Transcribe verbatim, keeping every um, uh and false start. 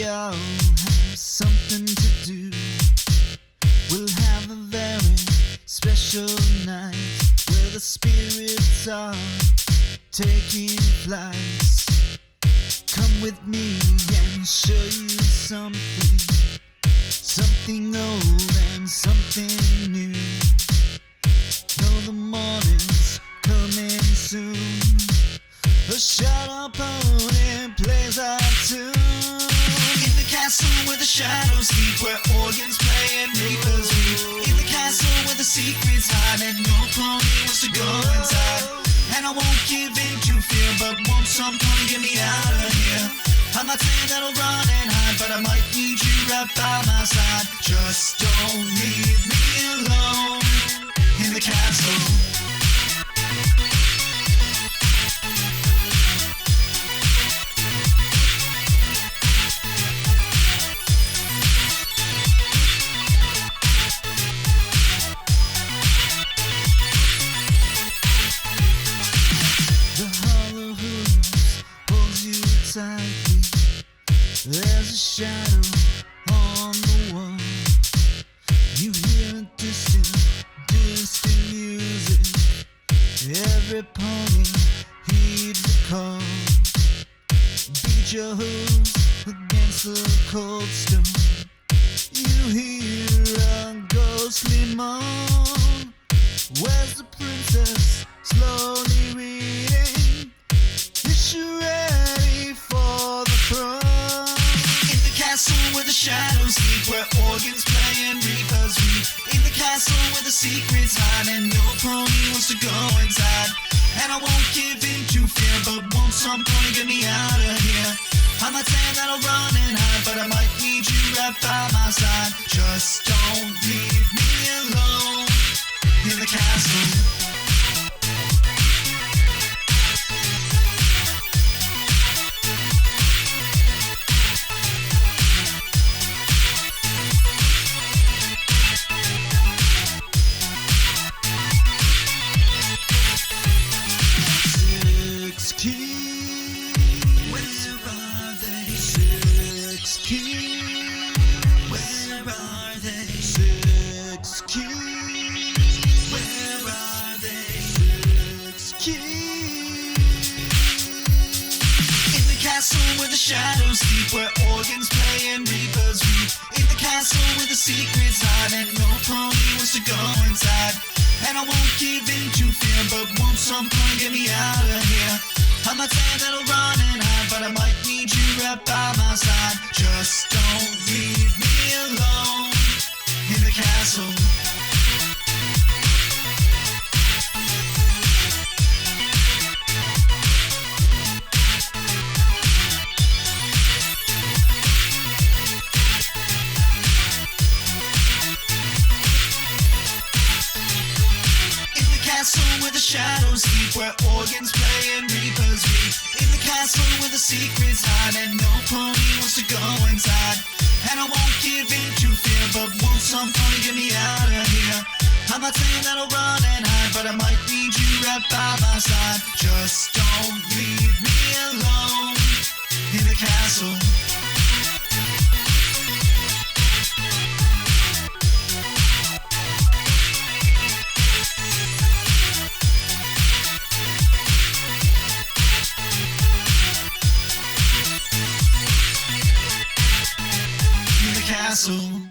all have something to do. We'll have a very special night where the spirits are taking flights. Come with me and show you something, something old and something new. Know the morning's coming soon. A shadow opponent plays our tune. In the castle where the shadows sleep, where organs play and reapers weep. In the castle where the secrets hide and no pony wants to go inside. And I won't give in to fear, but won't some pony get me out of here? I'm not saying that I'll run and hide, but I might need you right by my side. Just don't leave me alone in the castle. Tightly. There's a shadow on the wall. You hear a distant, distant music. Every pony heeds the call. Beat your hooves against the cold stone. You hear a ghostly moan. Where's the princess slowly reading? Is she ready for the throne? In the castle where the shadows sleep, where organs play and reapers weep. In the castle where the secrets hide and no pony wants to go inside. And I won't give in to fear, but won't some pony get me out of here? I'm not saying that I'll run and hide, but I might need you right by my side. Just don't leave me alone in the castle. Where the shadows sleep, where organs play and reapers weep. In the castle where the secrets hide and no pony wants to go inside. And I won't give in to fear, but won't some pony get me out of here? I'm not saying that I'll run and hide, but I might need you right by my side. Just don't leave me alone in the castle. Where the shadows sleep, where organs play and reapers weep. In the castle where the secrets hide and no pony wants to go inside. And I won't give in to fear, but won't some pony get me out of here? I'm not saying that I'll run and hide, but I might need you right by my side. Just don't leave me alone in the castle. Castle.